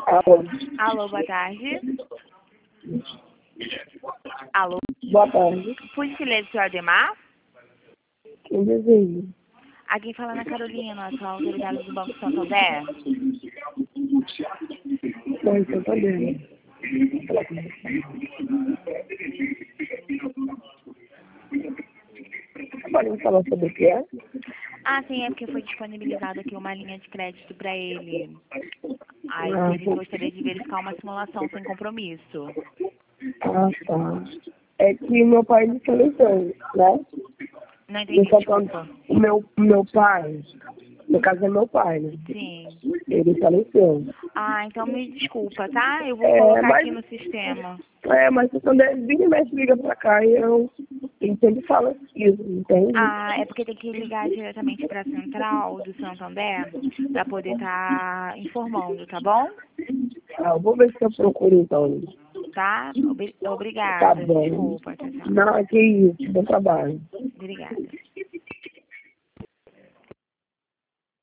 Alô. Alô, boa tarde. Alô, Boa tarde. por gentileza, senhor Ademar? Quem deseja? Aqui falando a Carolina, sou autorizada do Banco Santander. Não, então tá bem. Podemos falar sobre o que é? Ah, sim, é porque foi disponibilizada aqui uma linha de crédito para ele. Aí Ah, ele gostaria de verificar uma simulação sem compromisso. tá. É que meu pai me faleceu, né? Não Eu entendi, só tô... desculpa. meu pai, no caso é meu pai, né? Sim. Ele faleceu. Ah, então me desculpa, tá? Eu vou colocar aqui no sistema. Mas o Sandé vira e mexe liga pra cá e ele sempre fala isso, entende? Ah, é porque tem que ligar diretamente para a central do Santander para poder estar informando, tá bom? Eu vou ver se eu procuro então. Tá? Tá Obrigada. bom. Desculpa, tchau, tchau. Não, que isso, bom trabalho. Obrigada.